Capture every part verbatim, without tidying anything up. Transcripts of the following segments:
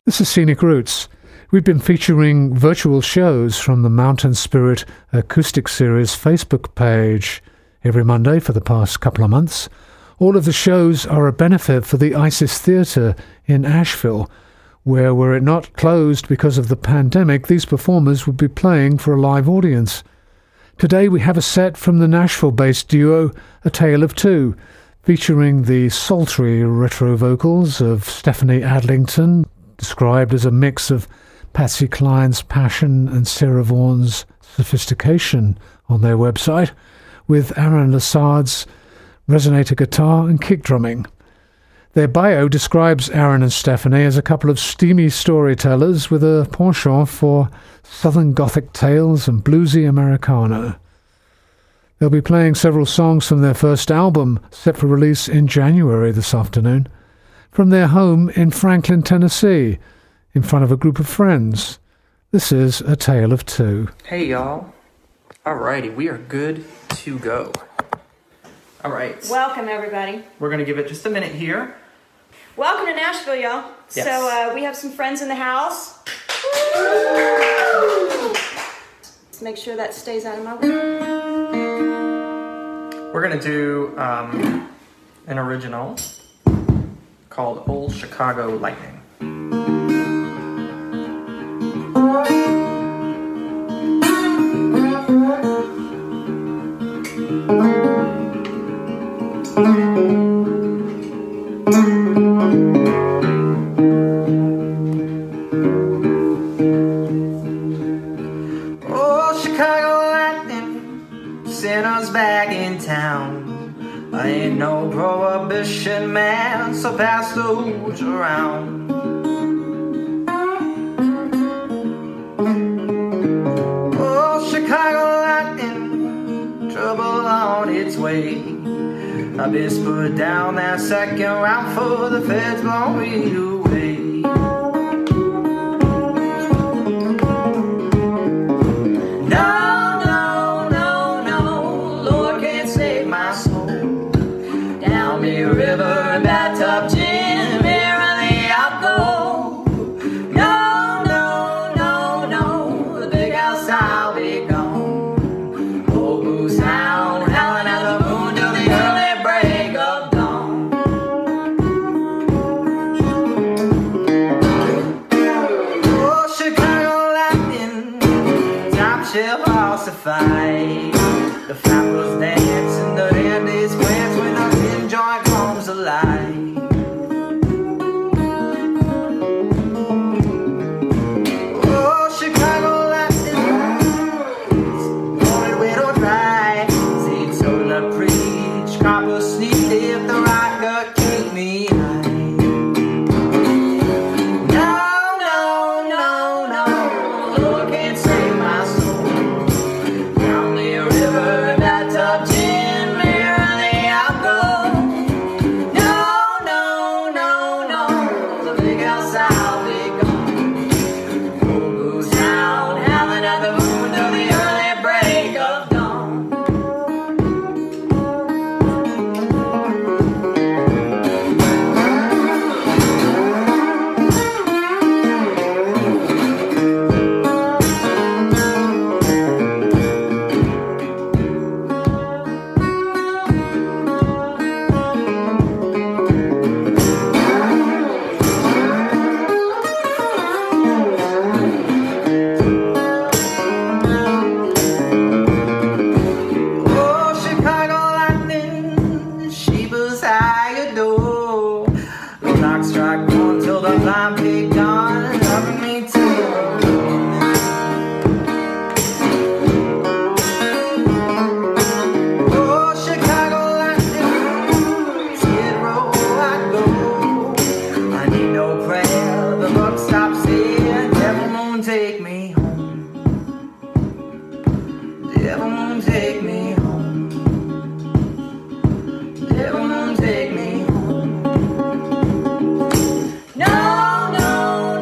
This is Scenic Roots. We've been featuring virtual shows from the Mountain Spirit Acoustic Series Facebook page every Monday for the past couple of months. All of the shows are a benefit for the Isis Theatre in Asheville, where, were it not closed because of the pandemic, these performers would be playing for a live audience. Today we have a set from the Nashville-based duo A Tale of Two, featuring the sultry retro vocals of Stephanie Adlington, described as a mix of Patsy Cline's passion and Sarah Vaughan's sophistication on their website, with Aaron Lassard's resonator guitar and kick drumming. Their bio describes Aaron and Stephanie as a couple of steamy storytellers with a penchant for Southern Gothic tales and bluesy Americana. They'll be playing several songs from their first album, set for release in January this afternoon, from their home in Franklin, Tennessee, in front of a group of friends. This is A Tale of Two. Hey, y'all. Alrighty, we are good to go. All right. Welcome, everybody. We're going to give it just a minute here. Welcome to Nashville, y'all. Yes. So uh, we have some friends in the house. Let's make sure that stays out of my way. We're going to do um, an original called Old Chicago Lightning. Oh, Chicago Lightning sent us back in town. I ain't no prohibition man, so pass the hooch around. Oh, Chicago Lightning, trouble on its way. I best put down that second round for the feds blow me away. No, no, no, no, Lord can't save my soul. Down the river and bathtub gin, merrily I'll go. No, no, no, no, the big house I'll be gone. Old Moose Hound howling at the moon till the early break of dawn. Oh, Chicago Lightning, top shelf falsified. The flappers dance and the dandies plants when the pin joint comes alive. Oh, Chicago Lightning, wanted widow dry. Seed soda preach, copper sneak if the right gut keep me high. No, no, no, no, Lord can't save my soul. Down the river, bathtub gin, merrily I'll go. No, no, no, no, the big house I'll be gone. Old Moose Hound howling at the moon till the early break of dawn. Oh, Chicago Lightning, Sheba's I adore. The clock strike one till the blind pig gone, loving me till the morning. Oh, Chicago Lightning, Skid Row I go. I need no prayer, the buck stops here. Devil moon take me home. Devil moon take me home. Devil moon take me home. No, no,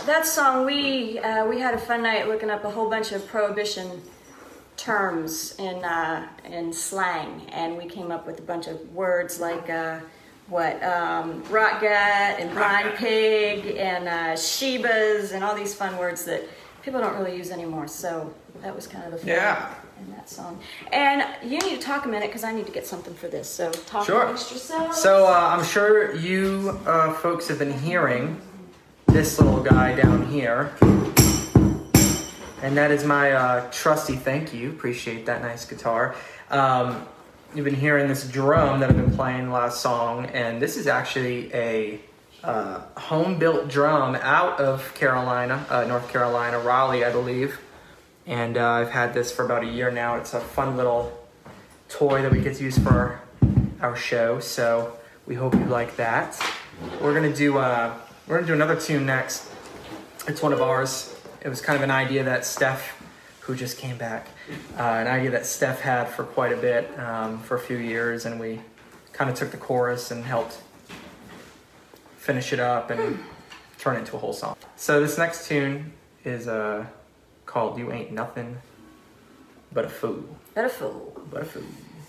that song, we uh, we had a fun night looking up a whole bunch of Prohibition terms in uh, in slang, and we came up with a bunch of words like uh, what um, rot gut and blind pig and uh, shebas and all these fun words that people don't really use anymore. So that was kind of the fun Yeah. in that song. And you need to talk a minute because I need to get something for this. So talk Sure. amongst yourselves. So uh, I'm sure you uh, folks have been hearing this little guy down here. And that is my uh, trusty thank you. Appreciate that nice guitar. Um, you've been hearing this drum that I've been playing last song. And this is actually a uh, home-built drum out of Carolina, uh, North Carolina, Raleigh, I believe. And uh, I've had this for about a year now. It's a fun little toy that we get to use for our show. So we hope you like that. We're gonna do uh, we're gonna do another tune next. It's one of ours. It was kind of an idea that Steph, who just came back, uh, an idea that Steph had for quite a bit, um, for a few years, and we kind of took the chorus and helped finish it up and turn it into a whole song. So this next tune is uh, called "You Ain't Nothing But a Fool." But a fool. But a fool.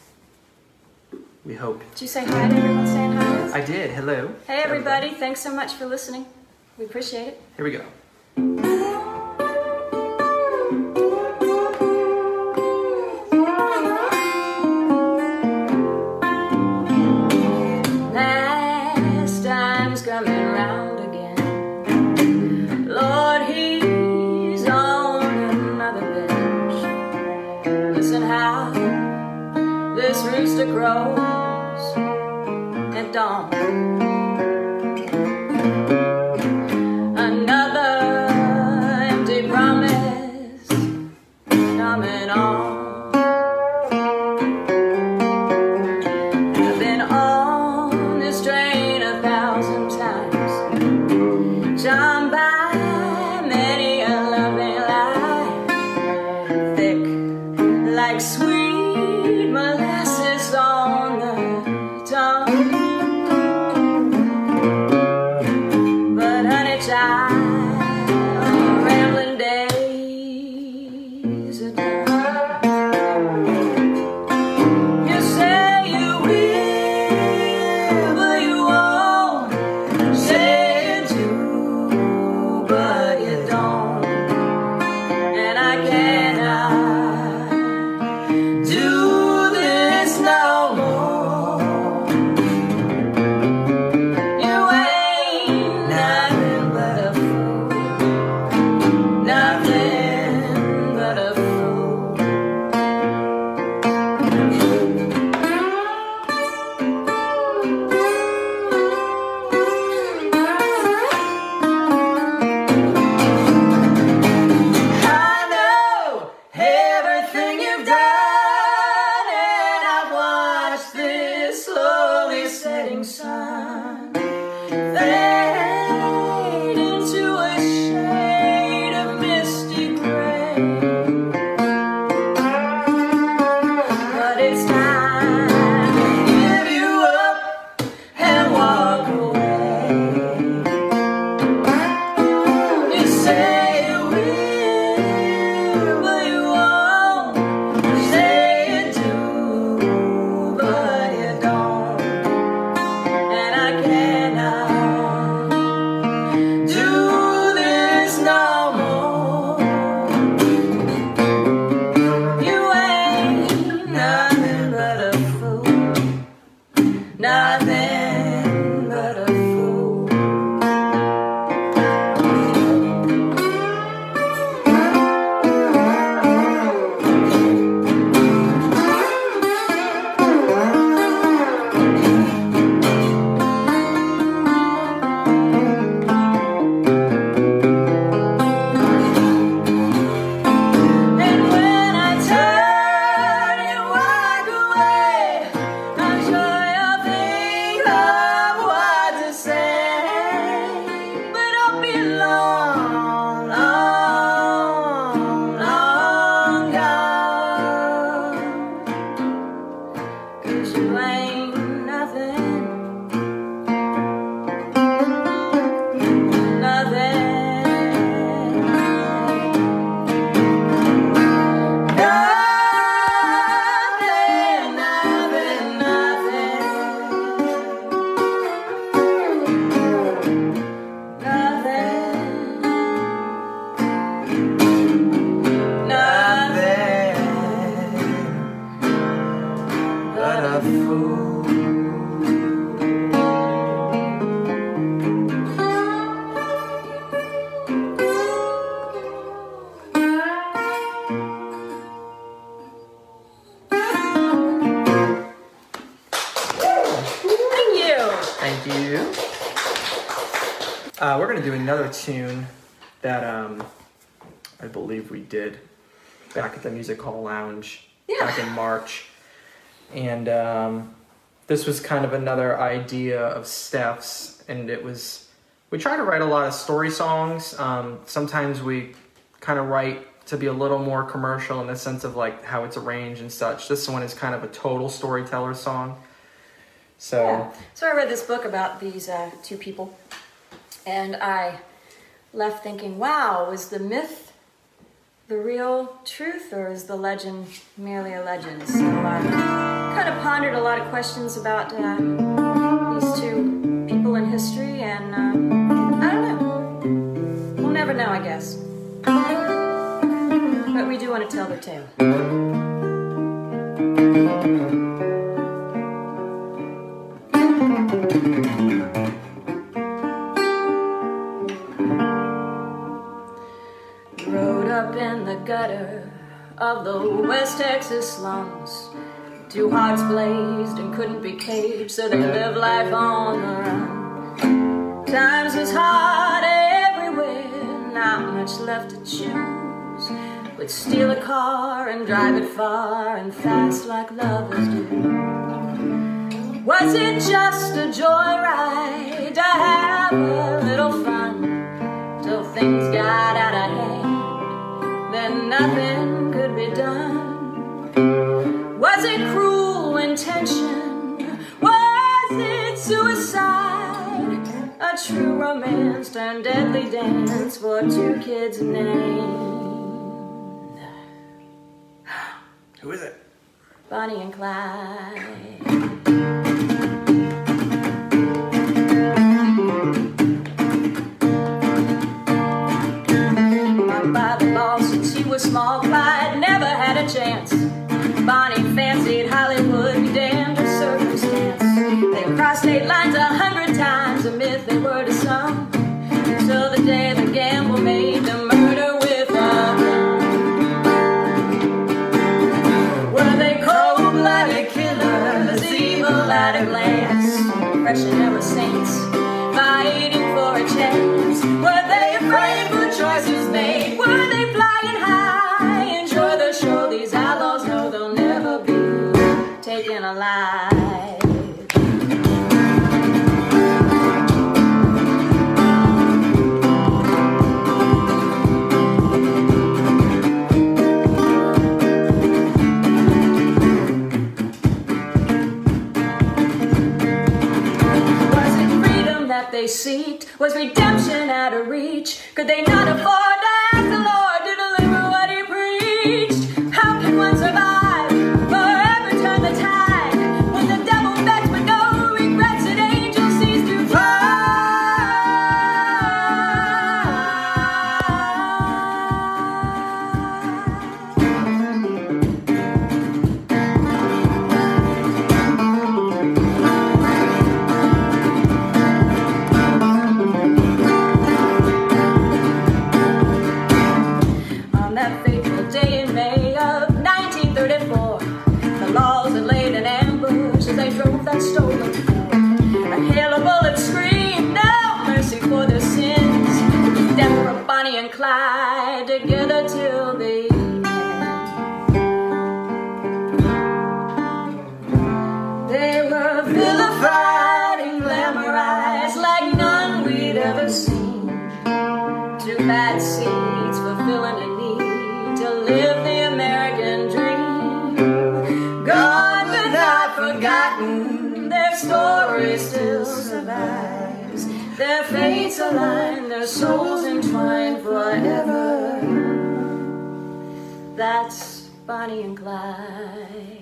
We hope. Did you say hi to everyone saying hi? I did. Hello. Hey everybody, thanks so much for listening. We appreciate it. Here we go. Last time's coming round again. Lord, he's on another bench. Listen how this rooster crows at dawn. Another empty promise coming on. I've been on this train a thousand times, charmed by many a loving lie, thick like sweet molasses on the tongue. But honey child, rambling days are done. You say you will, but you won't. Say you do, but you don't. And I cannot do this no more. You ain't nothing but a fool. Uh, we're going to do another tune that um, I believe we did back at the Music Hall Lounge Yeah. back in March. And um, this was kind of another idea of Steph's, and it was, we try to write a lot of story songs. Um, sometimes we kind of write to be a little more commercial in the sense of like how it's arranged and such. This one is kind of a total storyteller song. So, Yeah. So I read this book about these uh, two people, and I left thinking, wow, is the myth the real truth, or is the legend merely a legend? So I kind of pondered a lot of questions about uh, these two people in history, and uh, I don't know. We'll never know, I guess. But we do want to tell the tale. Rode up in the gutter of the West Texas slums. Two hearts blazed and couldn't be caged, so they lived life on the run. Times was hard everywhere, not much left to choose. Would steal a car and drive it far and fast like lovers do. Was it just a joyride to have a little fun till things got out of hand? Then nothing could be done. Was it cruel intention? Was it suicide? A true romance turned deadly dance for two kids named. who is it? Bonnie and Clyde. By the law, since she was small, Clyde never had a chance. Bonnie fancied Hollywood, be damned her circumstance. They crossed state lines a hundred times, a myth they were to some, until the day the gamble made them murder with a gun. Were they cold-blooded killers, evil at a glance, crushing ever saints, fighting for a chance? Were they afraid for choices made? Were they flying high? Enjoy the show, these outlaws know they'll never be taken alive. They seeked? Was redemption out of reach? Could they not afford to ask the Lord to deliver what he preached? How can one survive, forever turn the tide, when the devil begs with no regrets and angels cease to fly? Stolen. A hail of bullets screamed, no mercy for their sins. Death for Bonnie and Clyde, together till the end. They were vilified and glamorized like none we'd ever seen. Two bad seeds fulfilling a need to live the American dream. Gone but not forgotten, their story still survives. Their fates aligned, their souls entwined forever. That's Bonnie and Clyde.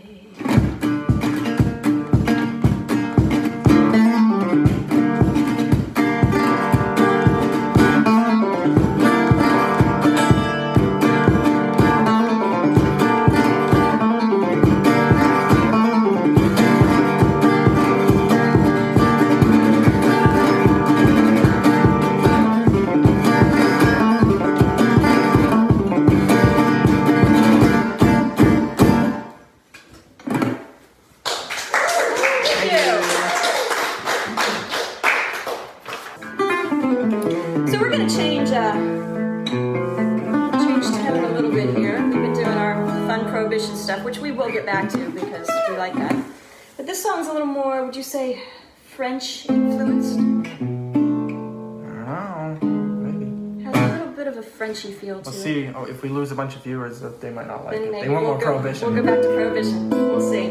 to change, uh, change tone a little bit here. We've been doing our fun Prohibition stuff, which we will get back to because we like that. But this song's a little more, would you say, French influenced? I don't know. Maybe. Has a little bit of a Frenchy feel to We'll it. see. Oh, if we lose a bunch of viewers, that they might not like Then it. maybe They want we'll more go, Prohibition. We'll go back to Prohibition. We'll see.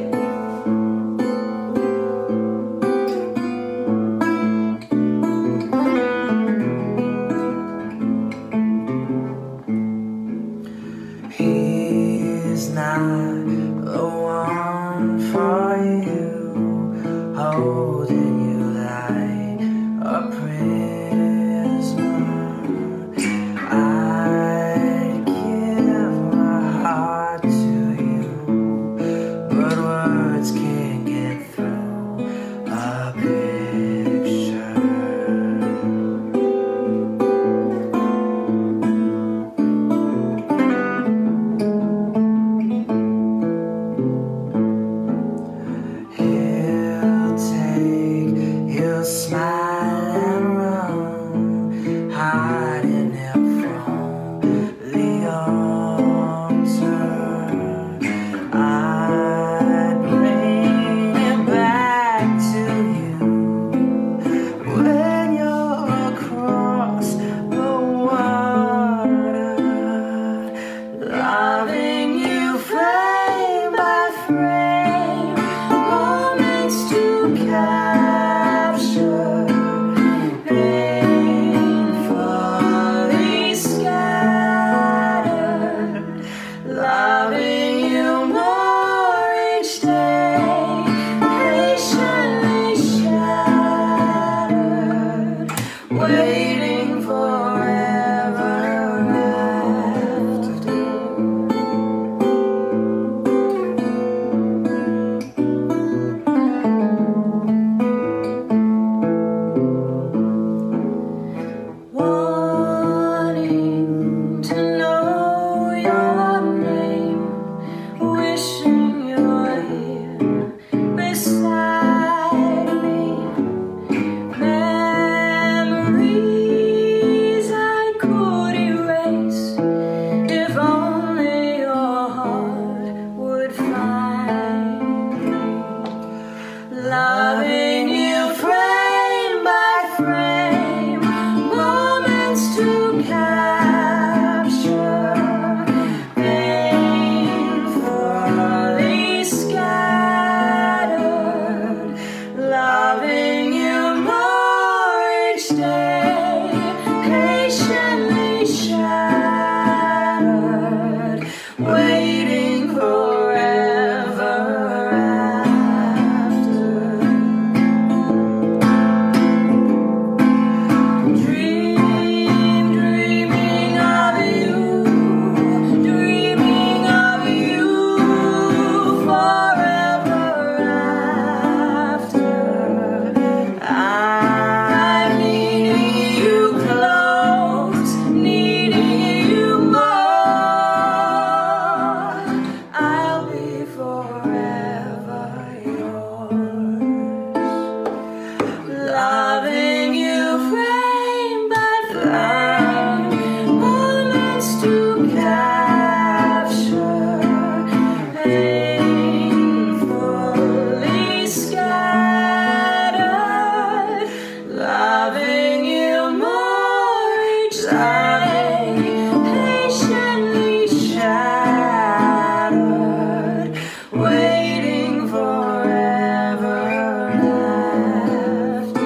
He's not the one for you, holding you like a prisoner. I'd give my heart to you, but words can't get through a picture. He'll take, he'll smile and run, hiding him from the altar. I'd bring it back to you when you're across the water, loving you frame by frame, moments to capture, painfully scattered, loving you more each day, patiently shattered, waiting forever after. Wanting to know your name, wishing you're here beside me. Memories I could erase if only your heart would find me. Loving you frame by frame, moments to capture, painfully scattered, loving you more each day, patiently shattered, waiting forever after. Dream, dreaming of you, dreaming of you forever after. I'm needing you close, needing you more. I'll be forever yours. Loving you frame by frame, moments to capture, painfully scattered, loving you more each day, patiently shattered, waiting forever after.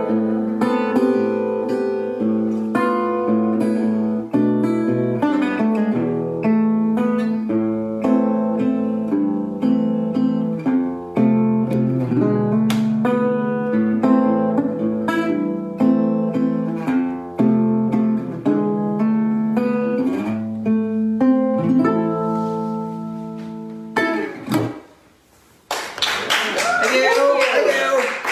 Thank you. Thank you.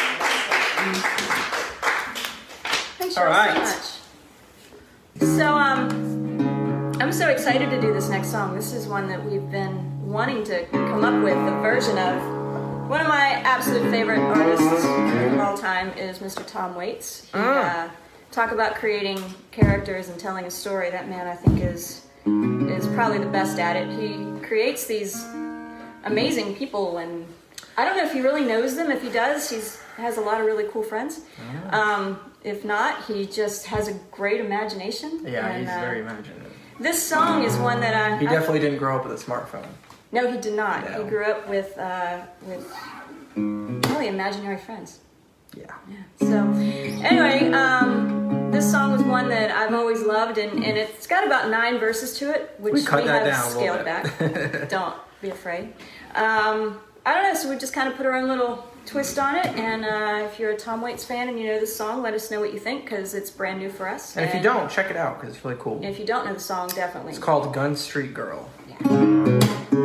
Thanks All y'all right. so much. So, um, I'm so excited to do this next song. This is one that we've been wanting to come up with a version of. One of my absolute favorite artists of all time is Mister Tom Waits. He uh, talk about creating characters and telling a story. That man, I think, is is probably the best at it. He creates these amazing people, and I don't know if he really knows them. If he does, he's has a lot of really cool friends. Oh. Um, if not, he just has a great imagination. Yeah, and, he's uh, very imaginative. This song is one that I... He I, definitely didn't grow up with a smartphone. No, he did not. No. He grew up with, uh, with probably imaginary friends. Yeah. Yeah. So, anyway, um, this song was one that I've always loved, and, and it's got about nine verses to it, which We we, cut that have down a little scaled bit. back. Don't be afraid. Um, I don't know, so we just kind of put our own little twist on it, and uh, if you're a Tom Waits fan and you know this song, let us know what you think, because it's brand new for us. And if you don't, check it out, because it's really cool. If you don't know the song, definitely. It's called Gun Street Girl. Yeah.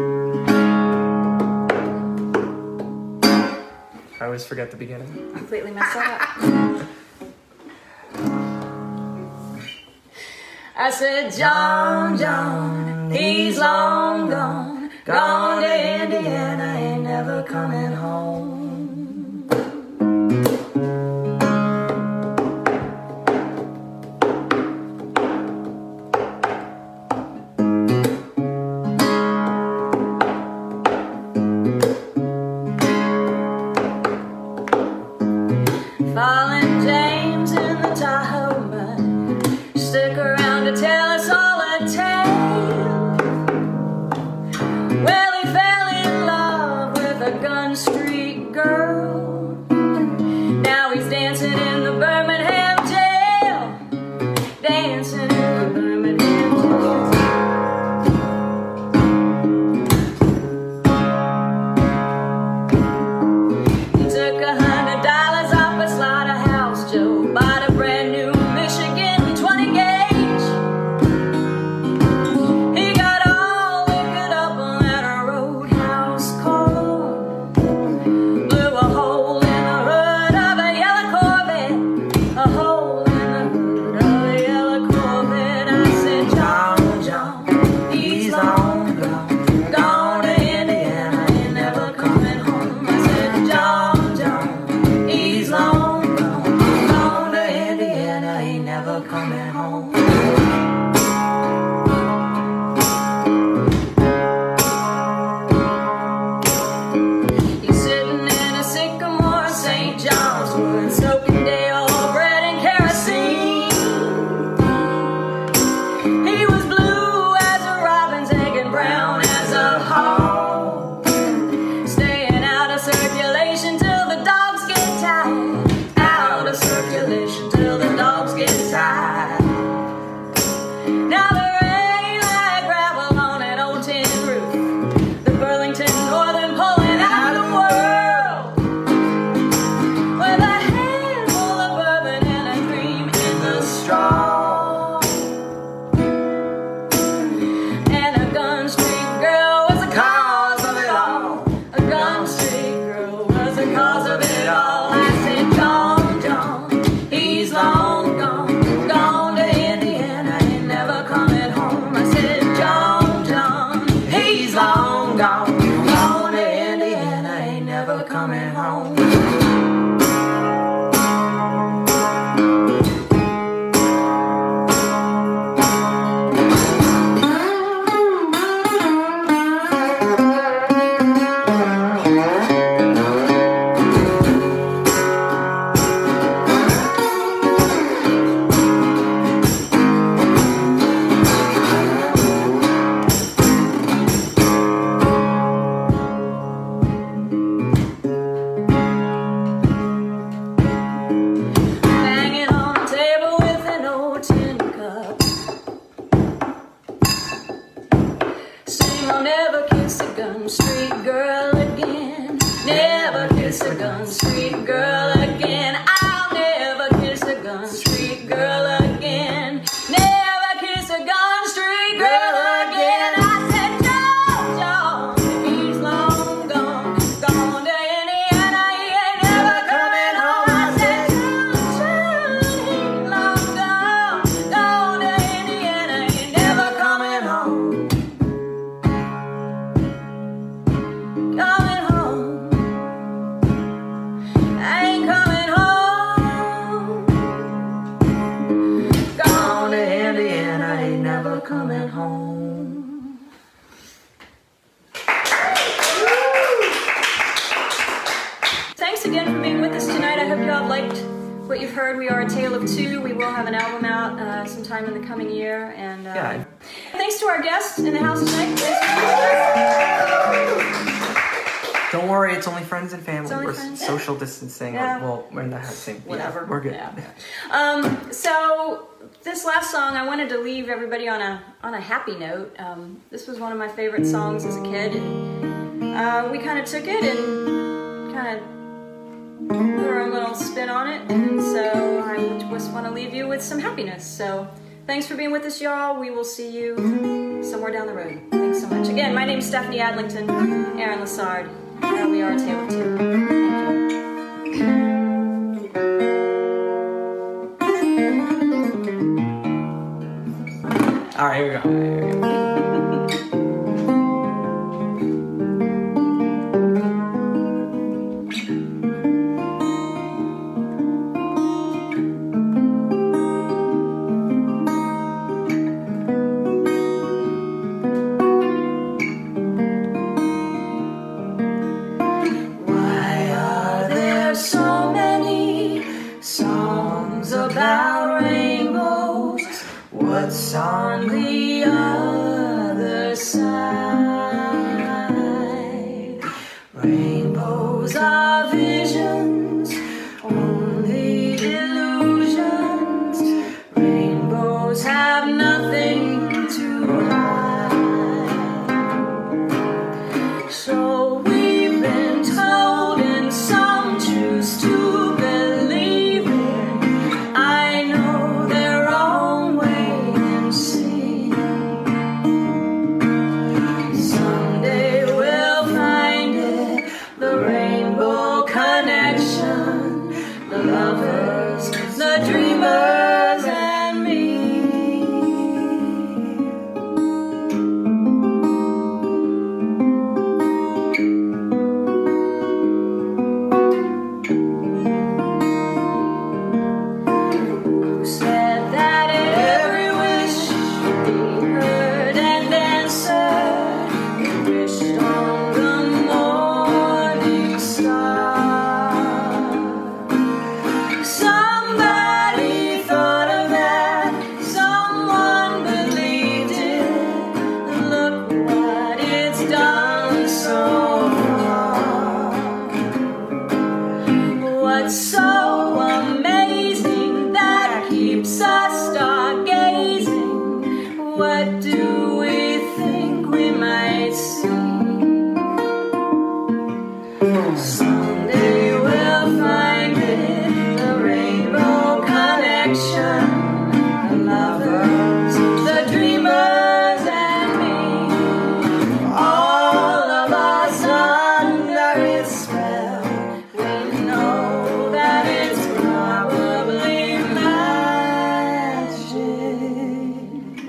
I always forget the beginning. Completely messed that up. I said, John, John, he's long gone, gone to Indiana, ain't never coming home. Fallen James in the Tahoe mud, stick around to tell us all a tale. Well, he fell in love with a Gun Street girl. Now he's dancing in the Birmingham jail, dancing in the Birmingham jail. He took a hundred dollars off a slaughterhouse Joe, bought a brand new Michigan twenty gauge. He got all liquored up on that roadhouse car, blew a hole in the hood of a yellow Corvette, a hole in the hood of a yellow Corvette. I said, John, John, he's long gone, gone to Indiana, ain't never coming home. I said, John, John, he's long gone, gone to Indiana, ain't never coming home. He's sitting in a sycamore, Saint John's wood, soaking day old bread and kerosene. He was blue as a robin's egg and brown as a hog, staying out of circulation till the dogs get tired, out of circulation till the dogs get tired. coming home. Thanks again for being with us tonight. I hope you all liked what you've heard. We are a tale of two. We will have an album out uh, sometime in the coming year. And uh, Yeah. thanks to our guests in the house tonight. Don't worry, it's only friends and family. It's only We're friends. social distancing. Yeah. Well, we're in the housing. Whatever. Yeah, we're good. Yeah. Um, so this last song, I wanted to leave everybody on a on a happy note. Um, this was one of my favorite songs as a kid, and uh, we kind of took it and kind of put our own little spin on it. And so I just want to leave you with some happiness. So thanks for being with us, y'all. We will see you somewhere down the road. Thanks so much. Again, my name's Stephanie Adlington, Aaron Lassard. Uh, we are a tale of two. Thank you. All right, here we go. Here we go. Why are there so many songs about rainbows? What's on the other side? Rainbows are visions, only illusions. Rainbows have nothing to hide. So we've been told, and some choose to believe it. I know their own way and see. Someday we'll find it, the rainbow connection, the lovers, the dreamers, and me. Who said that every wish should be heard and answered? We wished on the morning star. Somebody thought of that, someone believed it. Look what it's done so far. What's so amazing that keeps us stargazing? What do we think we might see? Someday we'll find it, the rainbow connection, the lovers, the dreamers, and me. All of us under its spell, we know that it's probably magic.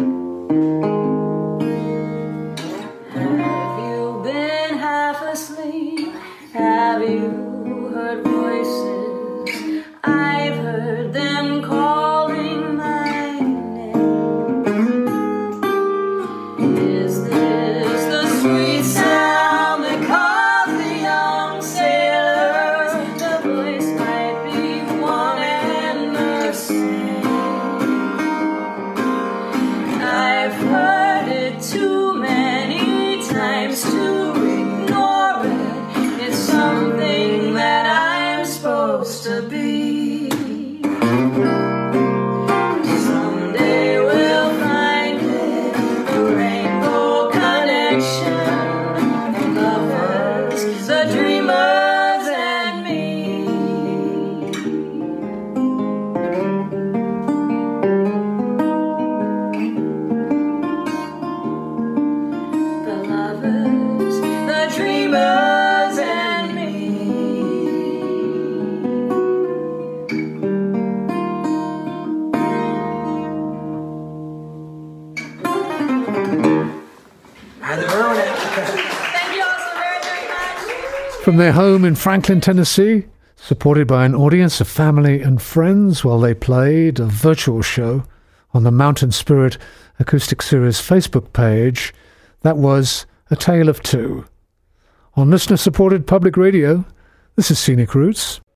Have you been half asleep? Have you heard voices? I've heard them calling my name. Is this the sweet sound that calls the young sailor? The voice might be one and the same. I've heard it too many times to ignore it. It's something that I'm supposed to be. Someday we'll find it, the rainbow connection, the lovers, the dreamers, and me. The lovers, the dreamers, and me. Had to ruin it. Thank you all so very, very much. From their home in Franklin, Tennessee, supported by an audience of family and friends while they played a virtual show, on the Mountain Spirit Acoustic Series Facebook page. That was A Tale of Two. On listener-supported public radio, this is Scenic Roots.